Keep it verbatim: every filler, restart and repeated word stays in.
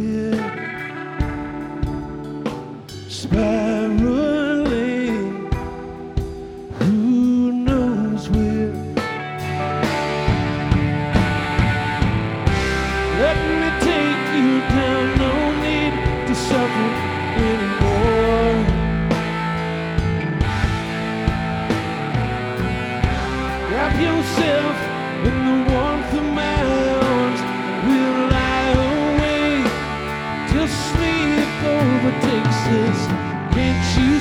head, spiraling, who knows where. Let me take you down, no need to suffer anymore. Wrap yourself in the warmth of my arms, we'll lie awake till sleep overtakes us. Can't you